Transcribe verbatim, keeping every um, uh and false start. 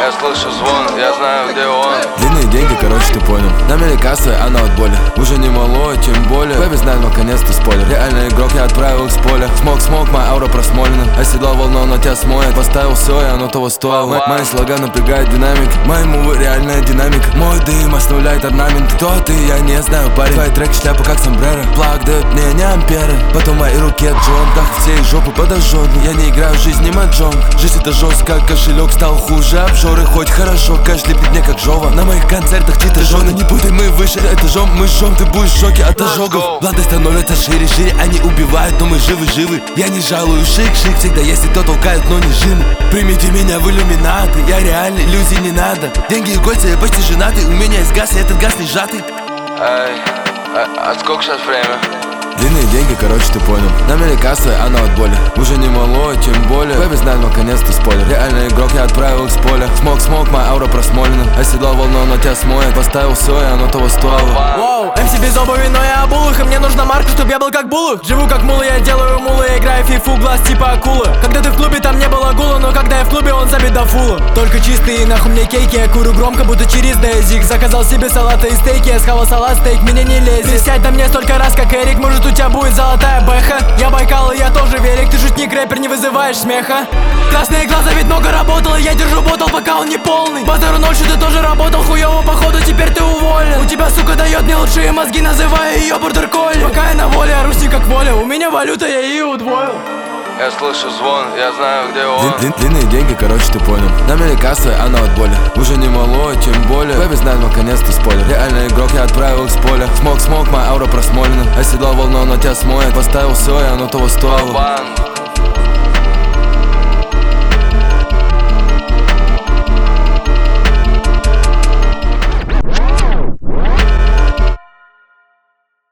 Я слышу звон, я знаю, где он. Длинные деньги, короче, ты понял. На мели касса, она от боли. Уже не малой, тем более. Бэби знает наконец-то спойлер. Реальный игрок, я отправил их с поля. Смок, смок, моя аура просмолена. Оседлал волну, она тебя смоет. Поставил все, и оно того стоило. Мои слога напрягают динамик. Мои мувы, реальная динамика. Мой дым оставляет орнамент. Кто ты, я не знаю, парень. Твои треки шляпа как сомбреро. Плаг дает мне не амперы. Потом мои руки от джонках. Все их жопы подожжет. Я не играю в жизнь, не маджонг. Жизнь это жестко, кошелек стал хуже обжоры. Хоть хорошо, кэш лепит мне как жова. На моих концертах чьи-то жены. Не путай, мы выше этажом, мы жжем. Ты будешь в шоке от ожогов. Бланты становятся шире, шире. Они убивают, но мы живы-живы. Я не жалую, шик-шик. Всегда есть кто толкает, но не жим. Примите меня в иллюминаты. Я реально, иллюзий не надо. Деньги и гости, я почти женатый. У меня есть газ, и этот газ не сжатый. Эй, а, а сколько сейчас время? Длинные деньги, короче, ты понял. На мели касса, она от боли. Уже не малой, тем более. Бэби знает наконец-то спойлер. Реальный игрок, я отправил их с поля. Смок, смок, моя аура просмолена. Оседлал волну, она тебя смоет. Поставил все, и оно того стоило. Воу, эм си без обуви, но я обулых. И мне нужна марка, чтоб я был как Булых. Живу как мулы, я делаю мулы. Играю в фифу, глаз типа акулы. Когда ты в клубе, там не было гула. Но когда я в клубе, он забит до фула. Только чистые, нахуй мне кейки. Я курю громко, будто через дезик. Заказал себе салаты и стейки. Я схавал салат, стейк, меня не лезет. Присядь на мне столько раз, как Эрик. Может, у тебя будет золотая бэха. Я Байкал, и я тоже велик. Ты шутник, рэпер, не вызываешь смеха. Красные глаза, ведь много работал. Я держу ботл, пока он не полный. Базару ночью ты тоже работал. Хуёво, походу, теперь ты уволен. У тебя, сука, дает мне лучшие мозги. Называю ее бордер колли. Пока я на воле, ору с ней как воля. У меня валюта, я ее удвоил. Я слышу звон, я знаю, где он. Длин, длин, длинные деньги, короче, ты понял. На мели касса, она от боли. Уже не малой, тем более. Бэби знает наконец-то спойлер. Реальный игрок, я отправил их с поля. Смок, смок, моя аура просмолена. Оседлал волну, она тебя смоет. Поставил все, и оно того стоило.